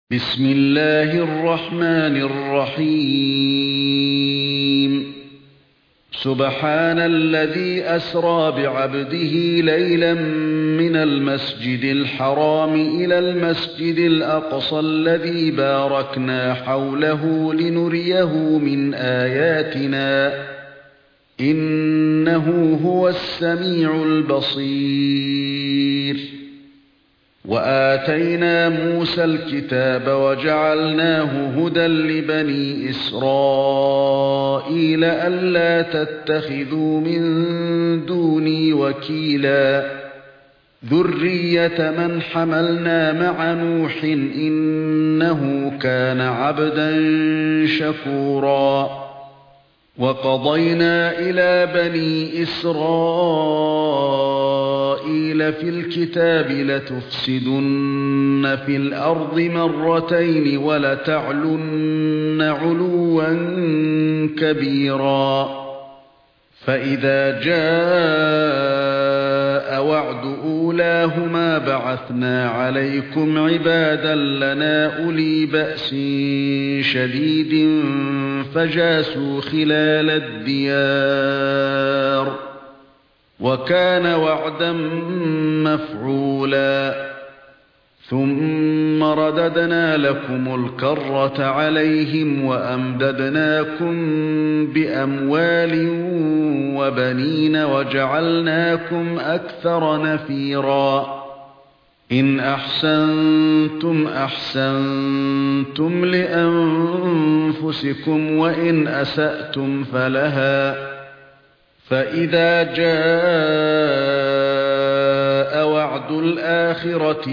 بسم الله الرحمن الرحيم سبحان الذي أسرى بعبده ليلا من المسجد الحرام إلى المسجد الأقصى الذي باركنا حوله لنريه من آياتنا إنه هو السميع البصير وآتينا موسى الكتاب وجعلناه هدى لبني إسرائيل ألا تتخذوا من دوني وكيلا ذرية من حملنا مع نوح إنه كان عبدا شكورا وقضينا إلى بني إسرائيل في الكتاب لتفسدن في الأرض مرتين ولتعلن علوا كبيرا فإذا جاء وعد أولاهما بعثنا عليكم عبادا لنا أولي بأس شديد فجاسوا خلال الديار وكان وعدا مفعولا ثم رددنا لكم الكرة عليهم وأمددناكم بأموال وبنين وجعلناكم أكثر نفيرا إن أحسنتم أحسنتم لأنفسكم وإن أسأتم فلها فإذا جاء وعد الآخرة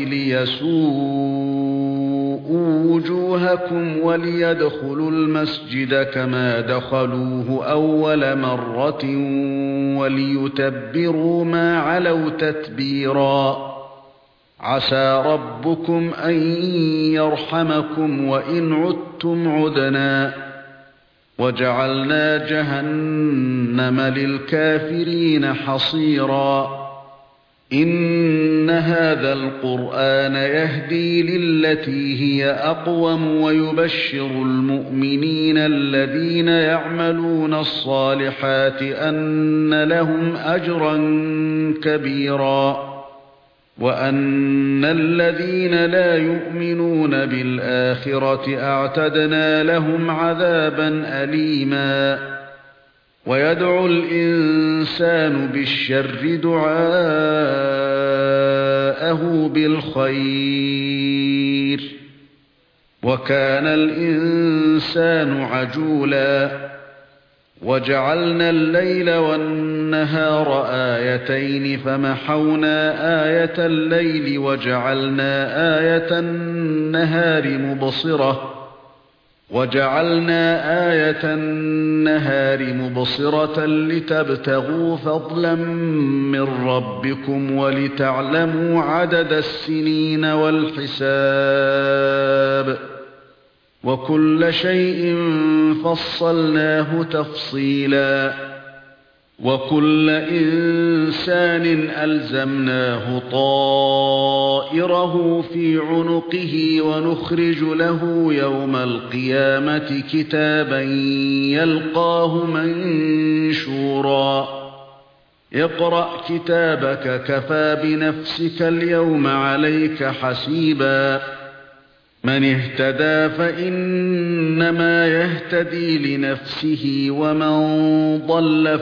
ليسوءوا وجوهكم وليدخلوا المسجد كما دخلوه أول مرة وليتبروا ما علوا تتبيرا عسى ربكم أن يرحمكم وإن عدتم عدنا وجعلنا جهنم للكافرين حصيرا إن هذا القرآن يهدي للتي هي أقوم ويبشر المؤمنين الذين يعملون الصالحات أن لهم أجرا كبيرا وأن الذين لا يؤمنون بالآخرة أعتدنا لهم عذابا أليما ويدعو الإنسان بالشر دعاءه بالخير وكان الإنسان عجولا وجعلنا الليل والنهار آيتين فمحونا آية الليل وجعلنا آية النهار مبصرة لتبتغوا فضلا من ربكم ولتعلموا عدد السنين والحساب وكل شيء فصلناه تفصيلا وكل إنسان ألزمناه طائره في عنقه ونخرج له يوم القيامة كتابا يلقاه منشورا اقرأ كتابك كفى بنفسك اليوم عليك حسيبا من اهتدى فإنما يهتدي لنفسه ومن ضل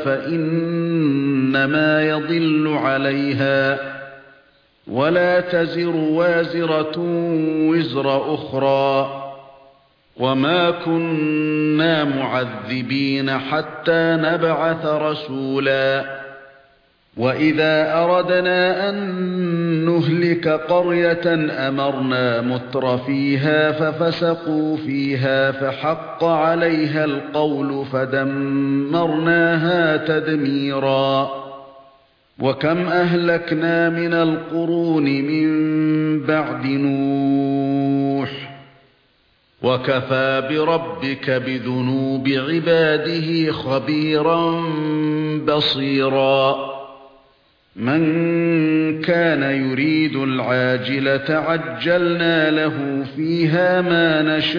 فإنما يضل عليها ولا تزر وازرة وزر أخرى وما كنا معذبين حتى نبعث رسولا وإذا أردنا أن نهلك قرية أمرنا مترفيها ففسقوا فيها فحق عليها القول فدمرناها تدميرا وكم أهلكنا من القرون من بعد نوح وكفى بربك بذنوب عباده خبيرا بصيرا مَنْ كَانَ يُرِيدُ الْعَاجِلَةَ عَجَّلْنَا لَهُ فِيهَا مَا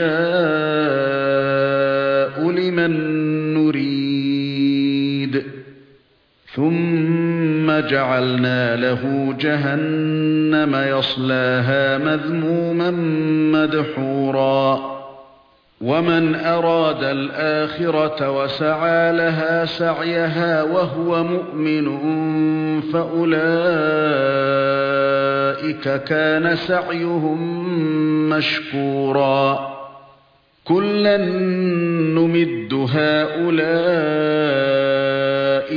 نَشَاءُ لِمَن نُّرِيدُ ثُمَّ جَعَلْنَا لَهُ جَهَنَّمَ يَصْلَاهَا مَذْمُومًا مَّدْحُورًا وَمَنْ أَرَادَ الْآخِرَةَ وَسَعَى لَهَا سَعْيَهَا وَهُوَ مُؤْمِنٌ فَأُولَئِكَ كَانَ سَعْيُهُم مَّشْكُورًا كُلًّا نُّمِدُّ هَٰؤُلَاءِ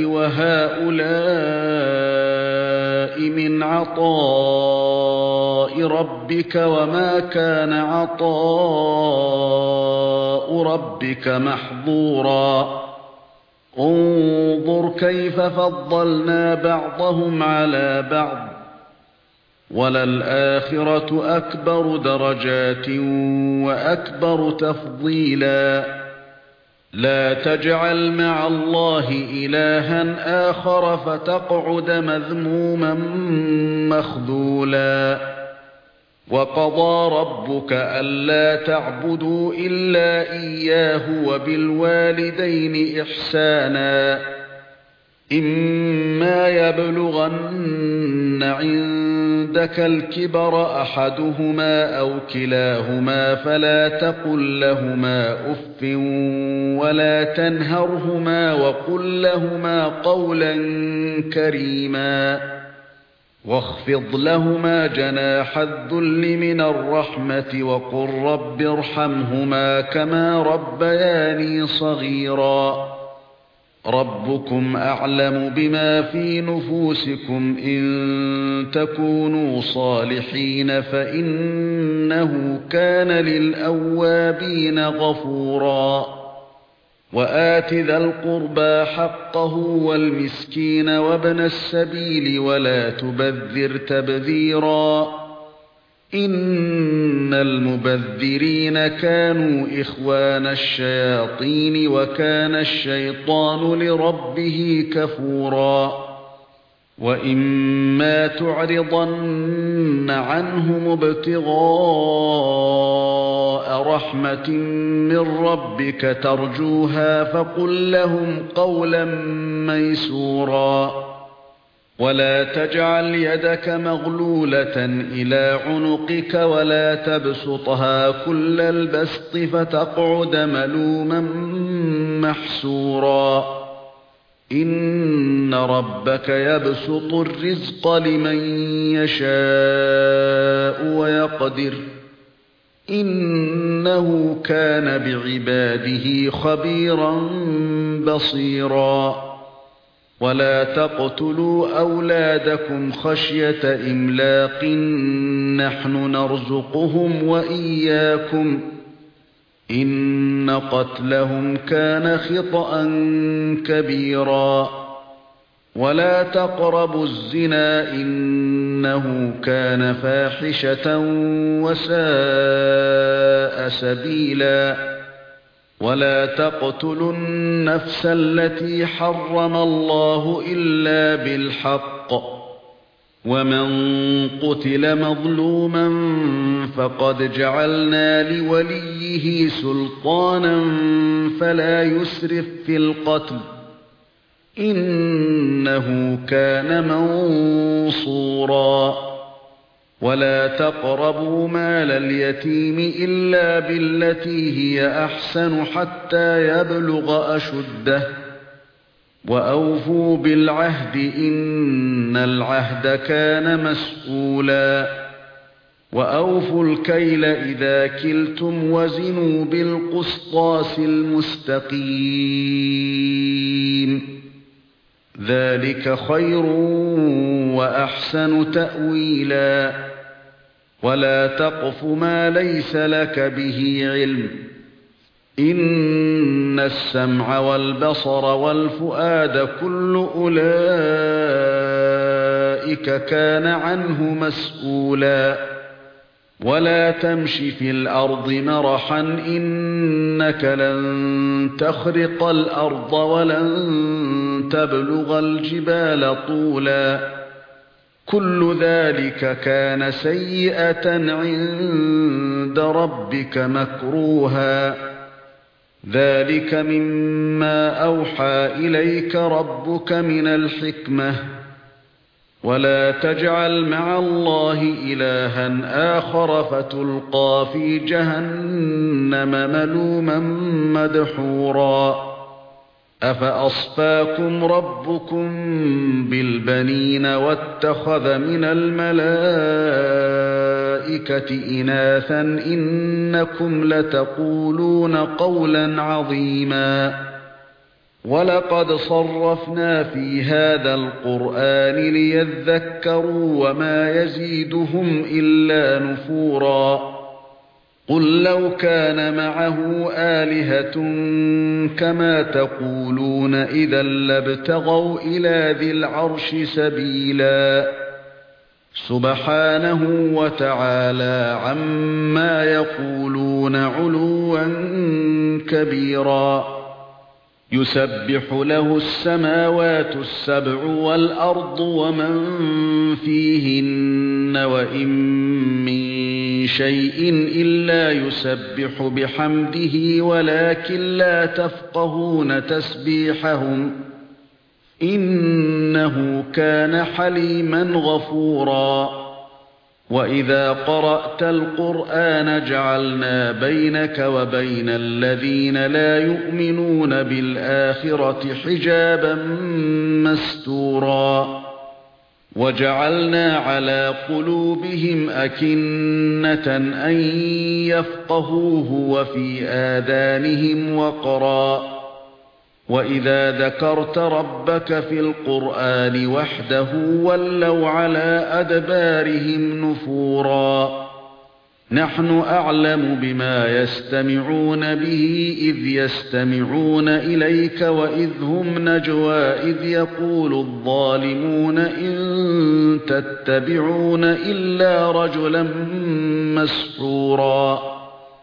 وَهَٰؤُلَاءِ مِنْ عَطَاءِ رَبِّكَ وَمَا كَانَ عَطَاءُ رَبِّكَ مَحْظُورًا انظُرْ كَيْفَ فَضَّلْنَا بَعْضَهُمْ عَلَى بَعْضٍ وَلَلْآخِرَةُ أَكْبَرُ دَرَجَاتٍ وَأَكْبَرُ تَفْضِيلًا لَا تَجْعَلْ مَعَ اللَّهِ إِلَٰهًا آخَرَ فَتَقْعُدَ مَذْمُومًا مَّخْذُولًا وَقَضَىٰ رَبُّكَ أَلَّا تَعْبُدُوا إِلَّا إِيَّاهُ وَبِالْوَالِدَيْنِ إِحْسَانًا إِمَّا يَبْلُغَنَّ عِندَكَ الْكِبَرَ أَحَدُهُمَا أَوْ كِلَاهُمَا فَلَا تَقُل لَّهُمَا أُفٍّ وَلَا تَنْهَرْهُمَا وَقُل لَّهُمَا قَوْلًا كَرِيمًا وَاخْفِضْ لَهُمَا جَنَاحَ الذُّلِّ مِنَ الرَّحْمَةِ وَقُل رَّبِّ ارْحَمْهُمَا كَمَا رَبَّيَانِي صَغِيرًا رَبُّكُمْ أَعْلَمُ بِمَا فِي نُفُوسِكُمْ إِن تَكُونُوا صَالِحِينَ فَإِنَّهُ كَانَ لِلْأَوَّابِينَ غَفُورًا وَآتِ ذَا الْقُرْبَى حَقَّهُ وَالْمِسْكِينَ وَابْنَ السَّبِيلِ وَلَا تُبَذِّرْ تَبْذِيرًا إِنَّ الْمُبَذِّرِينَ كَانُوا إِخْوَانَ الشَّيَاطِينِ وَكَانَ الشَّيْطَانُ لِرَبِّهِ كَفُورًا وَإِمَّا تُعْرِضَنَّ عَنْهُمُ ابْتِغَاءَ رَحْمَةٍ مِّن رَّبِّكَ تَرْجُوهَا فَقُل لَّهُمْ قَوْلًا مَّيْسُورًا وَلَا تَجْعَلْ يَدَكَ مَغْلُولَةً إِلَى عُنُقِكَ وَلَا تَبْسُطْهَا كُلَّ الْبَسْطِ فَتَقْعُدَ مَلُومًا مَّحْسُورًا إِنَّ رَبَّكَ يَبْسُطُ الرِّزْقَ لِمَن يَشَاءُ وَيَقْدِرُ إِنَّهُ كَانَ بِعِبَادِهِ خَبِيرًا بَصِيرًا وَلَا تَقْتُلُوا أَوْلَادَكُمْ خَشْيَةَ إِمْلَاقٍ نَّحْنُ نَرْزُقُهُمْ وَإِيَّاكُمْ إِنَّ قَتْلَهُمْ كَانَ خِطْئًا كَبِيرًا وَلَا تَقْرَبُوا الزِّنَا إِنَّهُ كَانَ فَاحِشَةً وَسَاءَ سَبِيلًا وَلَا تَقْتُلُوا النَّفْسَ الَّتِي حَرَّمَ اللَّهُ إِلَّا بِالْحَقِّ وَمَن قُتِلَ مَظْلُومًا فَقَدْ جَعَلْنَا لِوَلِيِّهِ سُلْطَانًا فَلَا يُسْرِف فِّي الْقَتْلِ إِنَّهُ كَانَ مَنصُورًا وَلَا تَقْرَبُوا مَالَ الْيَتِيمِ إِلَّا بِالَّتِي هِيَ أَحْسَنُ حَتَّى يَبْلُغَ أَشُدَّهُ وَأَوْفُوا بِالْعَهْدِ إِنَّ الْعَهْدَ كَانَ مَسْئُولًا وَأَوْفُوا الْكَيْلَ إِذَا كِلْتُمْ وَزِنُوا بِالْقِسْطَاسِ الْمُسْتَقِيمِ ذَلِكَ خَيْرٌ وَأَحْسَنُ تَأْوِيلًا وَلَا تَقْفُ مَا لَيْسَ لَكَ بِهِ عِلْمٌ إِنَّ السَّمْعَ وَالْبَصَرَ وَالْفُؤَادَ كُلُّ أُولَئِكَ كَانَ عَنْهُ مَسْئُولًا وَلَا تَمْشِ فِي الْأَرْضِ مَرَحًا إِنَّكَ لَن تَخْرِقَ الْأَرْضَ وَلَن تَبْلُغَ الْجِبَالَ طُولًا كل ذلك كان سيئة عند ربك مكروها ذلك مما أوحى إليك ربك من الحكمة ولا تجعل مع الله إلها آخر فتلقى في جهنم ملوما مدحورا أفأصفاكم ربكم بالبنين واتخذ من الملائكة إناثا إنكم لتقولون قولا عظيما ولقد صرفنا في هذا القرآن ليذكروا وما يزيدهم إلا نفورا قل لو كان معه آلهة كما تقولون إذا لابتغوا إلى ذي العرش سبيلا سبحانه وتعالى عما يقولون علوا كبيرا يسبح له السماوات السبع والأرض ومن فيهن وإن من شيء إلا يسبح بحمده ولكن لا تفقهون تسبيحهم إنه كان حليما غفورا وإذا قرأت القرآن جعلنا بينك وبين الذين لا يؤمنون بالآخرة حجابا مستورا وجعلنا على قلوبهم أكنة أن يفقهوه وفي آذانهم وقرا وإذا ذكرت ربك في القرآن وحده ولوا على أدبارهم نفورا نحن أعلم بما يستمعون به إذ يستمعون إليك وإذ هم نجوى إذ يقول الظالمون إن تتبعون إلا رجلا مسحورا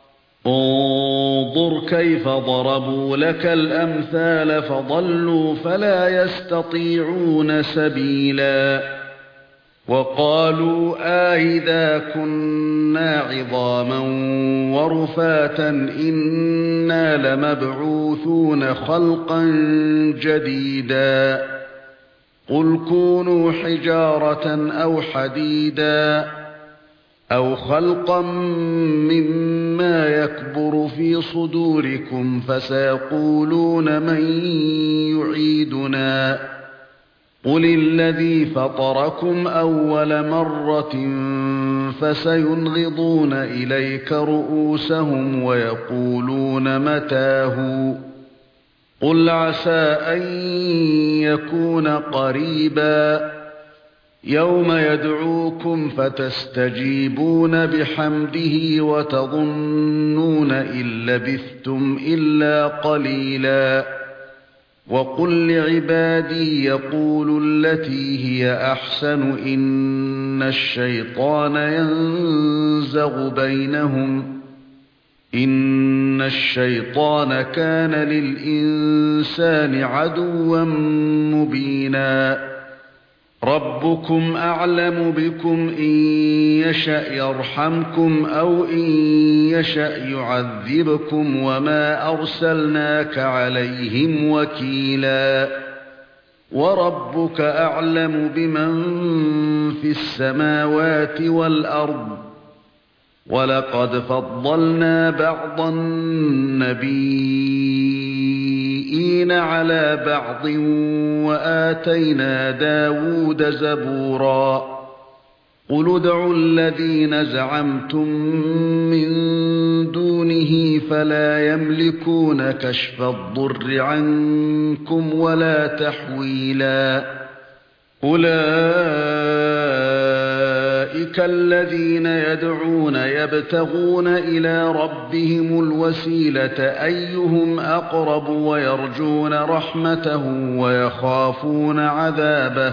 انظر كيف ضربوا لك الأمثال فضلوا فلا يستطيعون سبيلا وقالوا أإذا كنا عظاما ورفاتا إنا لمبعوثون خلقا جديدا قل كونوا حجارة أو حديدا أو خلقا مما يكبر في صدوركم فسيقولون من يعيدنا قل الذي فطركم أول مرة فسينغضون إليك رؤوسهم ويقولون متاه قل عسى أن يكون قريبا يوم يدعوكم فتستجيبون بحمده وتظنون إن لبثتم إلا قليلا وقل لعبادي يقولوا التي هي أحسن إن الشيطان ينزغ بينهم إن الشيطان كان للإنسان عدوا مبينا ربكم أعلم بكم إن يشأ يرحمكم أو إن يشأ يعذبكم وما أرسلناك عليهم وكيلا وربك أعلم بمن في السماوات والأرض ولقد فضلنا بعض النبيين على بعض وآتينا داود زبورا قل ادعوا الذين زعمتم من دونه فلا يملكون كشف الضر عنكم ولا تحويلا أولئك الذين يدعون يبتغون إلى ربهم الوسيلة أيهم أقرب ويرجون رحمته ويخافون عذابه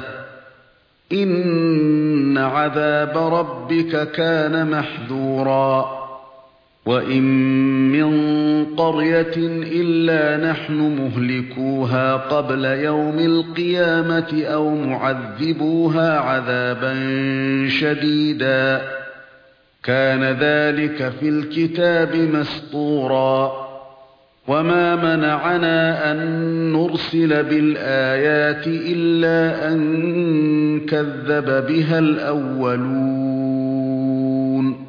إن عذاب ربك كان محذورا وإن من قرية إلا نحن مهلكوها قبل يوم القيامة أو معذبوها عذابا شديدا كان ذلك في الكتاب مسطورا وما منعنا أن نرسل بالآيات إلا أن كذب بها الأولون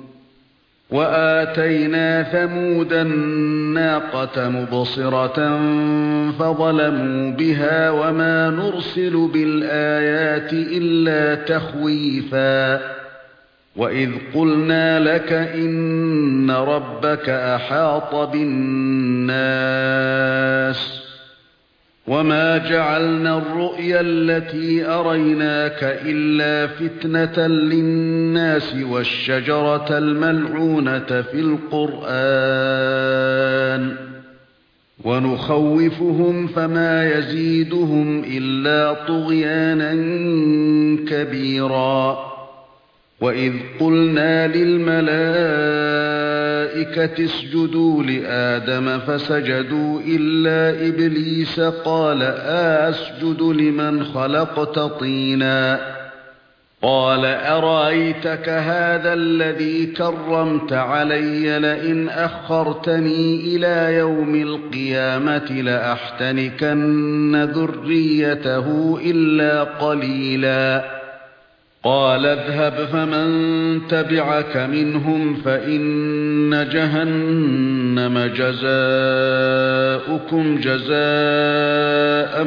وآتينا ثمود الناقة مبصرة فظلموا بها وما نرسل بالآيات إلا تخويفا وإذ قلنا لك إن ربك أحاط بالناس وما جعلنا الرؤيا التي أريناك إلا فتنة للناس والشجرة الملعونة في القرآن ونخوفهم فما يزيدهم إلا طغيانا كبيرا وإذ قلنا للملائكة اسجدوا لآدم فسجدوا إلا إبليس قال أسجد لمن خلقت طينا قال أرأيتك هذا الذي كرمت علي لئن أخرتني إلى يوم القيامة لأحتنكن ذريته إلا قليلا قال اذهب فمن تبعك منهم فإن جهنم جزاؤكم جزاء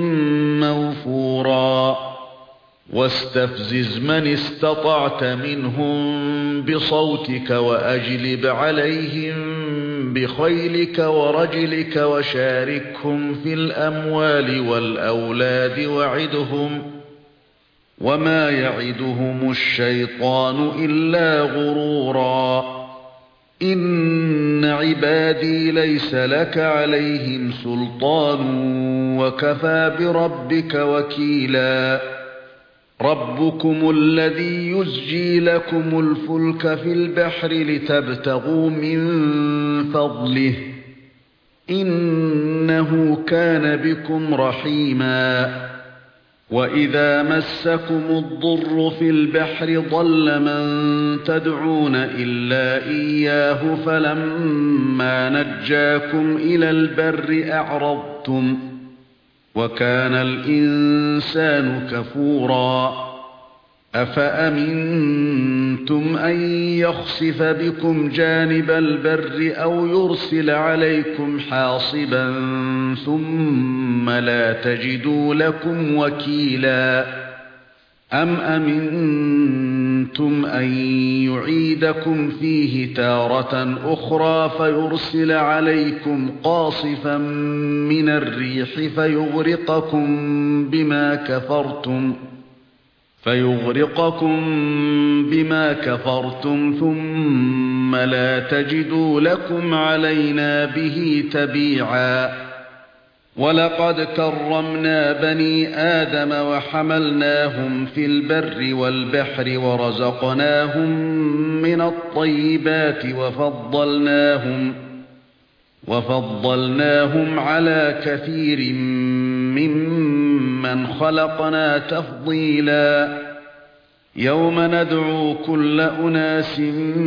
موفورا واستفزز من استطعت منهم بصوتك وأجلب عليهم بخيلك ورجلك وشاركهم في الأموال والأولاد وعدهم وما يعدهم الشيطان إلا غرورا إن عبادي ليس لك عليهم سلطان وكفى بربك وكيلا ربكم الذي يزجي لكم الفلك في البحر لتبتغوا من فضله إنه كان بكم رحيما وإذا مسكم الضر في البحر ضل من تدعون إلا إياه فلما نجاكم إلى البر أعرضتم وكان الإنسان كفورا أفأمنتم أن يخسف بكم جانب البر أو يرسل عليكم حاصبا ثم لا تجدوا لكم وكيلا أم أمنتم أن يعيدكم فيه تارة أخرى فيرسل عليكم قاصفا من الريح فيغرقكم بما كفرتم ثم لا تجدوا لكم علينا به تبيعا ولقد كرمنا بني آدم وحملناهم في البر والبحر ورزقناهم من الطيبات وفضلناهم على كثير ممن خلقنا تفضيلا يوم ندعو كل أناس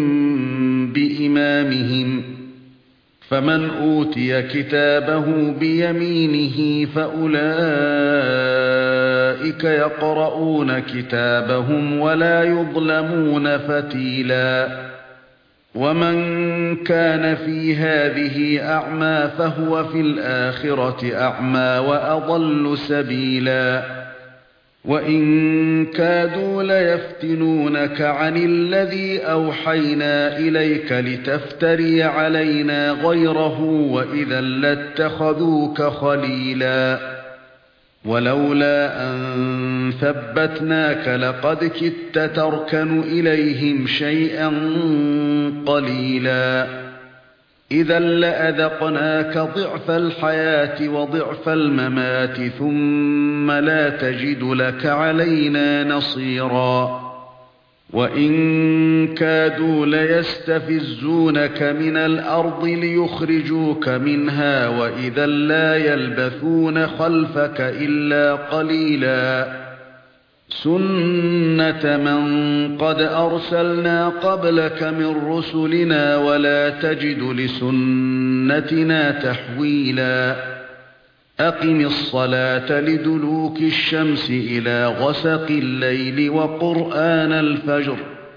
بإمامهم فمن أوتي كتابه بيمينه فأولئك يقرؤون كتابهم ولا يظلمون فتيلا ومن كان في هذه أعمى فهو في الآخرة أعمى وأضل سبيلا وإن كادوا ليفتنونك عن الذي أوحينا إليك لتفتري علينا غيره وإذا لاتخذوك خليلا ولولا أن ثبتناك لقد كدت تركن إليهم شيئا قليلا إذا لأذقناك ضعف الحياة وضعف الممات ثم لا تجد لك علينا نصيرا وَإِن كَادُوا لَيَسْتَفِزُّونَكَ مِنَ الْأَرْضِ لِيُخْرِجُوكَ مِنْهَا وَإِذًا لَّا يَلْبَثُونَ خَلْفَكَ إِلَّا قَلِيلًا سُنَّةَ مَن قَدْ أَرْسَلْنَا قَبْلَكَ مِن رُّسُلِنَا وَلَا تَجِدُ لِسُنَّتِنَا تَحْوِيلًا أَقِمِ الصَّلَاةَ لِدُلُوكِ الشَّمْسِ إِلَى غَسَقِ اللَّيْلِ وَقُرْآنَ الْفَجْرِ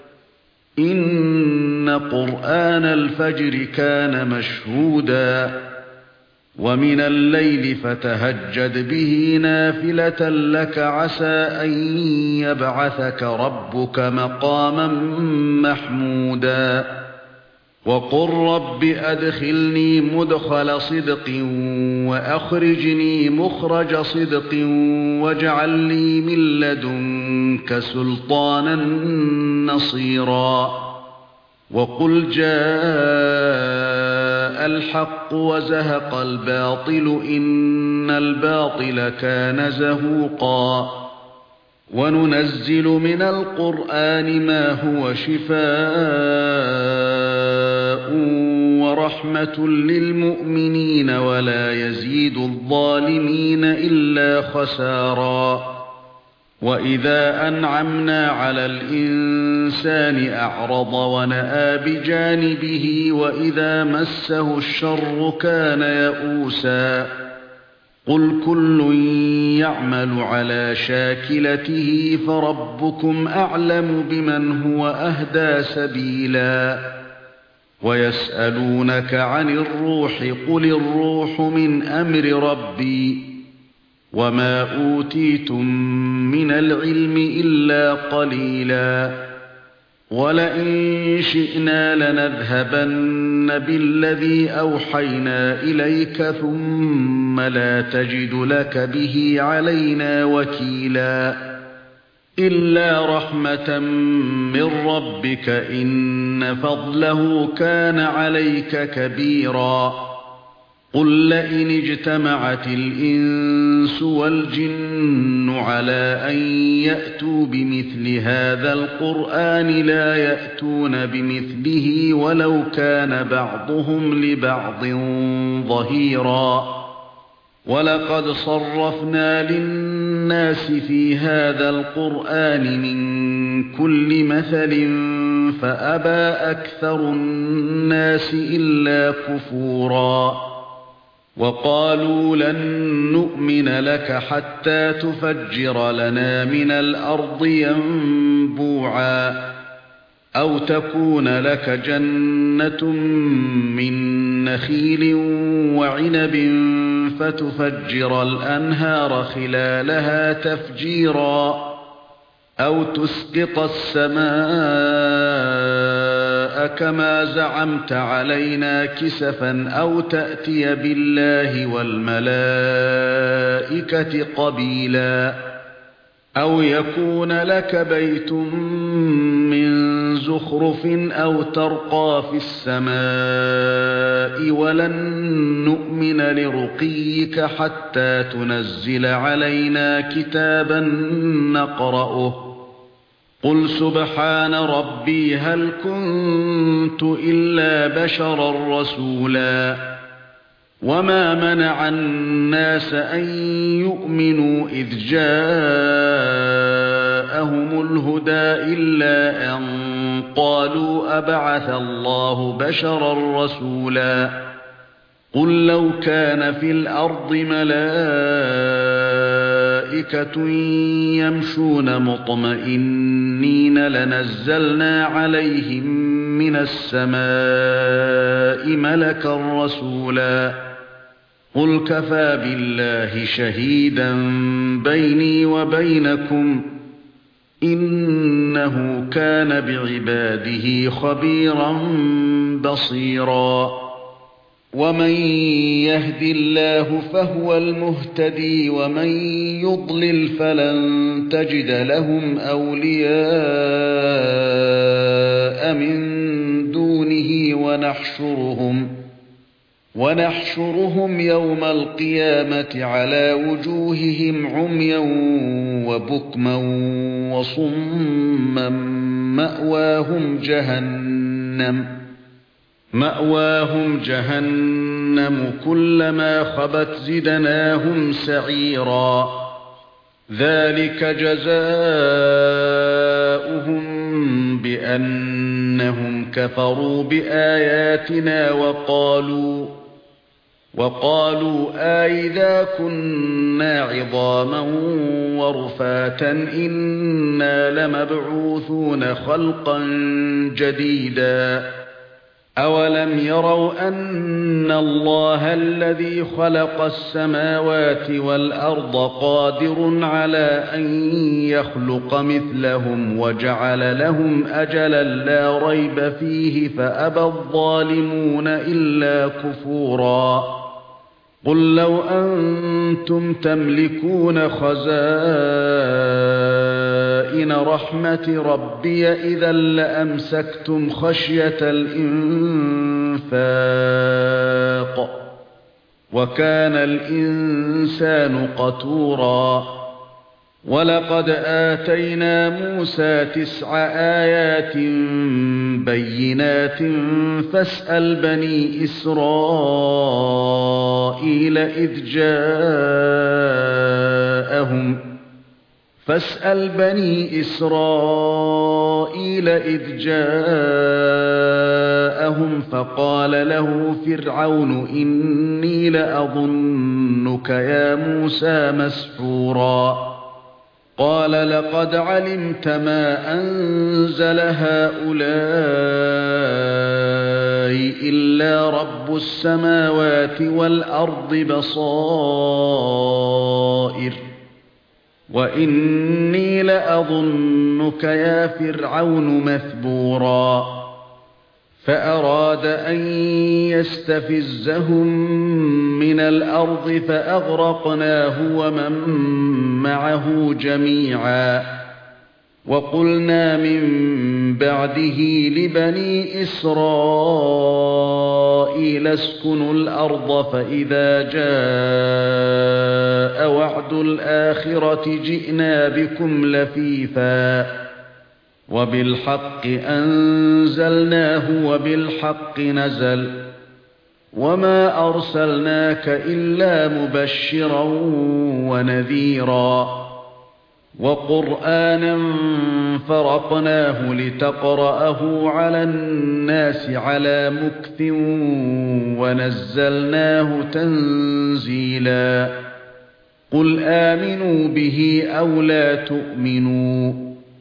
إِنَّ قُرْآنَ الْفَجْرِ كَانَ مَشْهُودًا وَمِنَ اللَّيْلِ فَتَهَجَّدْ بِهِ نَافِلَةً لَّكَ عَسَىٰ أَن يَبْعَثَكَ رَبُّكَ مَقَامًا مَّحْمُودًا وَقُل رَّبِّ أَدْخِلْنِي مُدْخَلَ صِدْقٍ وَأَخْرِجْنِي مُخْرَجَ صِدْقٍ وَاجْعَل لِّي مِن لَّدُنكَ سُلْطَانًا نَّصِيرًا وَقُلْ جَاءَ الْحَقُّ وَزَهَقَ الْبَاطِلُ إِنَّ الْبَاطِلَ كَانَ زَهُوقًا وَنُنَزِّلُ مِنَ الْقُرْآنِ مَا هُوَ شِفَاءٌ وَرَحْمَةٌ لِّلْمُؤْمِنِينَ وَلَا يَزِيدُ الظَّالِمِينَ إِلَّا خَسَارًا وَإِذَا أَنْعَمْنَا عَلَى الْإِنسَانِ أَعْرَضَ وَنَأَىٰ بِجَانِبِهِ وَإِذَا مَسَّهُ الشَّرُّ كَانَ يَئُوسًا قُلْ كُلٌّ يَعْمَلُ عَلَى شَاكِلَتِهِ فَرَبُّكُمْ أَعْلَمُ بِمَنْ هُوَ أَهْدَىٰ سَبِيلًا وَيَسْأَلُونَكَ عَنِ الرُّوحِ قُلِ الرُّوحُ مِنْ أَمْرِ رَبِّي وَمَا أُوتِيتُم مِّنَ الْعِلْمِ إِلَّا قَلِيلًا وَلَئِن شِئْنَا لَنَذْهَبَنَّ بِالَّذِي أَوْحَيْنَا إِلَيْكَ ثُمَّ لَا تَجِدُ لَكَ بِهِ عَلَيْنَا وَكِيلًا إِلَّا رَحْمَةً مِّن رَّبِّكَ إِنَّ فَضْلَهُ كَانَ عَلَيْكَ كَبِيرًا قُل لَّئِنِ اجْتَمَعَتِ الْإِنسُ وَالْجِنُّ عَلَىٰ أَن يَأْتُوا بِمِثْلِ هَٰذَا الْقُرْآنِ لَا يَأْتُونَ بِمِثْلِهِ وَلَوْ كَانَ بَعْضُهُمْ لِبَعْضٍ ظَهِيرًا وَلَقَدْ صَرَّفْنَا لِلنَّاسِ فِي هَٰذَا الْقُرْآنِ مِن كُلِّ مَثَلٍ فَأَبَىٰ أَكْثَرُ النَّاسِ إِلَّا كُفُورًا وَقَالُوا لَن نُّؤْمِنَ لَكَ حَتَّىٰ تُفَجِّرَ لَنَا مِنَ الْأَرْضِ يَنبُوعًا أَوْ تَكُونَ لَكَ جَنَّةٌ مِّن نَّخِيلٍ وَعِنَبٍ فَتُفَجِّرَ الْأَنْهَارَ خِلَالَهَا تَفْجِيرًا أَوْ تُسْقِطَ السَّمَاءَ كَمَا زَعَمْتَ عَلَيْنَا كِسَفًا أَوْ تَأْتِيَ بِاللَّهِ وَالْمَلَائِكَةِ قَبِيلًا أَوْ يَكُونَ لَكَ بَيْتٌ مِّن زُخْرُفٍ أَوْ تَرْقَىٰ فِي السَّمَاءِ وَلَن نُّؤْمِنَ لِرُقِيِّكَ حَتَّىٰ تُنَزِّلَ عَلَيْنَا كِتَابًا نَّقْرَؤُهُ قُلْ سُبْحَانَ رَبِّي هَلْ كُنتُ إِلَّا بَشَرًا رَّسُولًا وَمَا مَنَعَ النَّاسَ أَن يُؤْمِنُوا إِذْ جَاءَهُمُ الْهُدَىٰ إِلَّا أَن قَالُوا أَبَعَثَ اللَّهُ بَشَرًا رَّسُولًا قُل لَّوْ كَانَ فِي الْأَرْضِ مَلَائِكَةٌ يَمْشُونَ مُطْمَئِنِّينَ لَنَزَّلْنَا عَلَيْهِم مِّنَ السَّمَاءِ مَلَكًا رَّسُولًا قُلْ كَفَىٰ بِاللَّهِ شَهِيدًا بَيْنِي وَبَيْنَكُمْ إِنَّهُ كَانَ بِعِبَادِهِ خَبِيرًا بَصِيرًا وَمَن يَهْدِ اللَّهُ فَهُوَ الْمُهْتَدِي وَمَن يُضْلِلْ فَلَن تَجِدَ لَهُمْ أَوْلِيَاءَ مِن دُونِهِ وَنَحْشُرُهُمْ يَوْمَ الْقِيَامَةِ عَلَى وُجُوهِهِمْ عُمْيًا وَبُكْمًا وَصُمًّا مأواهم جهنم كلما خبت زدناهم سعيرا ذلك جزاؤهم بأنهم كفروا بآياتنا وقالوا أإذا كنا عظاما ورفاتا إنا لمبعوثون خلقا جديدا أولم يروا أن الله الذي خلق السماوات والأرض قادر على أن يخلق مثلهم وجعل لهم أجلا لا ريب فيه فأبى الظالمون إلا كفورا قل لو أنتم تملكون خزائن رحمة ربي إذا لأمسكتم خشية الإنفاق وكان الإنسان قتورا ولقد آتينا موسى 9 آيات بينات فاسأل بني إسرائيل إذ جاءهم فقال له فرعون إني لأظنك يا موسى مسحورا قال لقد علمت ما أنزل هؤلاء إلا رب السماوات والأرض بصائر وإني لأظنك يا فرعون مثبورا فأراد أن يستفزهم من الأرض فأغرقناه ومن معه جميعا وقلنا من بعده لبني إسرائيل اسكنوا الأرض فإذا جاء وعد الآخرة جئنا بكم لفيفا وبالحق أنزلناه وبالحق نزل وما أرسلناك إلا مبشرا ونذيرا وقرآنا فرقناه لتقرأه على الناس على مكث ونزلناه تنزيلا قل آمنوا به أو لا تؤمنوا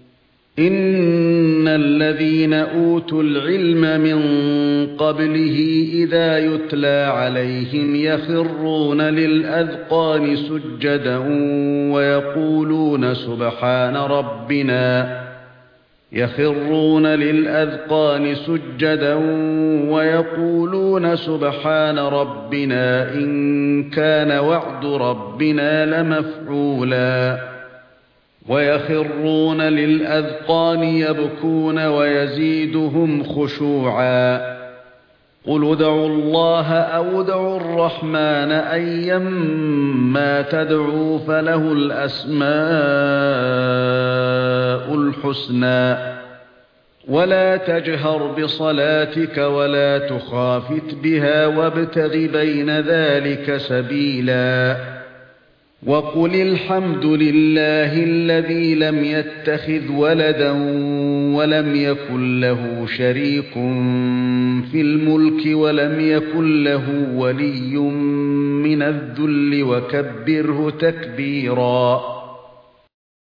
إن الذين أوتوا العلم من قبله إذا يتلى عليهم يخرون للأذقان سجدا ويقولون سبحان ربنا إن كان وعد ربنا لمفعولا ويخرون للأذقان يبكون ويزيدهم خشوعا قل ادعوا الله أو ادعوا الرحمن أيما تدعوا فله الأسماء الحسنى ولا تجهر بصلاتك ولا تخافت بها وابتغ بين ذلك سبيلا وقل الحمد لله الذي لم يتخذ ولدا ولم يكن له شريك في الملك ولم يكن له ولي من الذل وكبره تكبيرا